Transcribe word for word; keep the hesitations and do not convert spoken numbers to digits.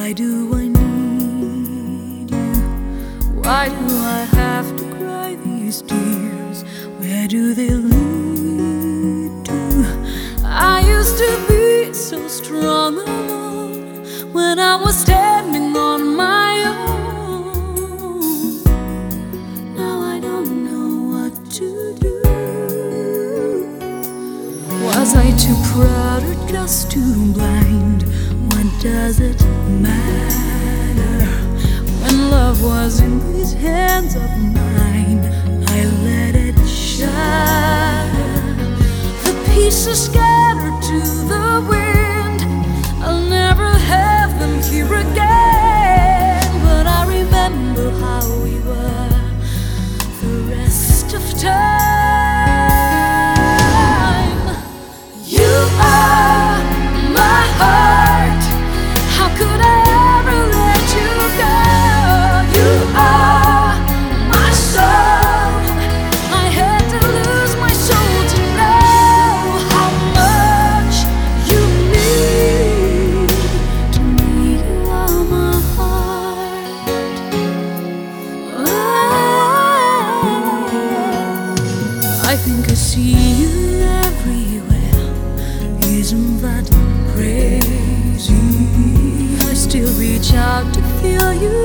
Why do I need you? Why do I have to cry these tears? Where do they lead to? I used to be so strong alone when I was standing on my own. Now I don't know what to do. Was I too proud or just too blind? What does it matter? When love was in these hands of mine, I let it shatter. The pieces scattered to the wind, I'll never have them here again. But I remember how we were the rest of time. You are my heart. How could I ever let you go? You are my soul. I had to lose my soul to know how much you mean to me. You are my heart. Oh, I think I see you everywhere. Isn't that crazy? I still reach out to feel you